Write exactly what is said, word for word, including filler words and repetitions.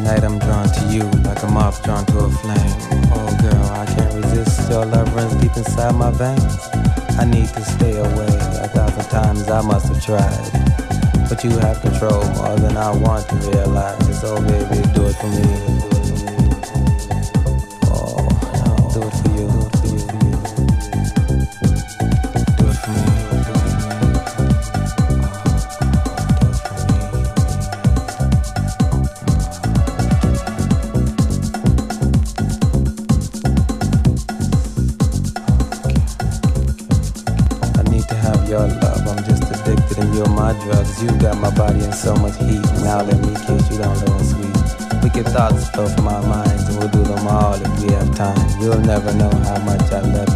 night I'm drawn to you, like a moth drawn to a flame. Oh girl, I can't resist, your love runs deep inside my veins. I need to stay away, a thousand times I must have tried. But you have control more than I want to realize. Oh baby, do it for me. Oh, do it for you, do it for you. Do it for me. Your love, I'm just addicted and you're my drugs. You got my body in so much heat. Now let me kiss you down low and sweet. Wicked thoughts flow from our minds and we'll do them all if we have time. You'll never know how much I love